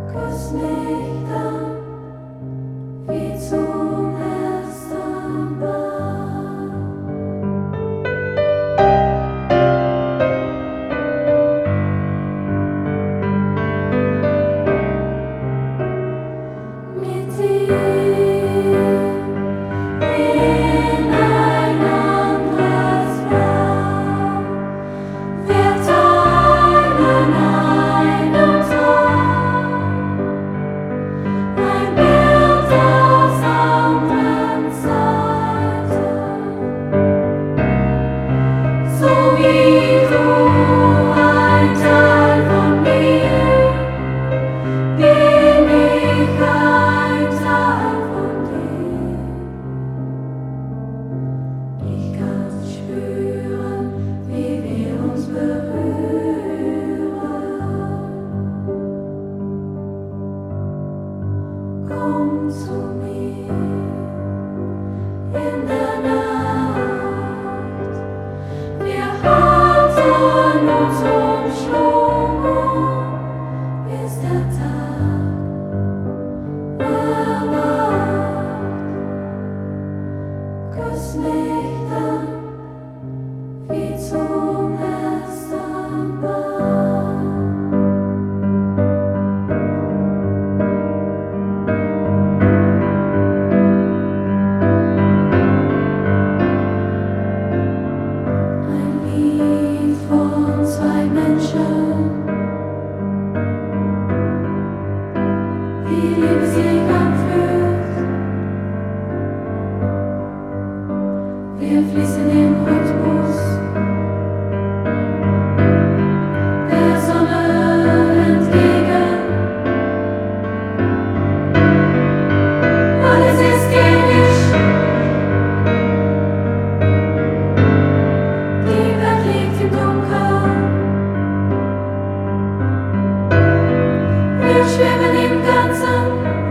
Küss mich dann wie zum ersten Mal. Mit dir in ein anderes Blau. Wir teilen einen Traum, ein Bild aus anderen Zeiten, so wie du ein Teil von mir, bin ich ein Teil von dir. Ich kann spüren, wie wir uns berühren. Komm zu mir in der Nacht. Wir halten uns umschlungen, bis der Tag erwacht. Küss mich dann wie zum ersten Mal. Ein Lied von zwei Menschen, wie Liebe sich anfühlt. Wir fließen im Rhythmus der Sonne entgegen. Alles ist ähnlich, die Welt liegt im Dunkeln. Wir schwimmen im Ganzen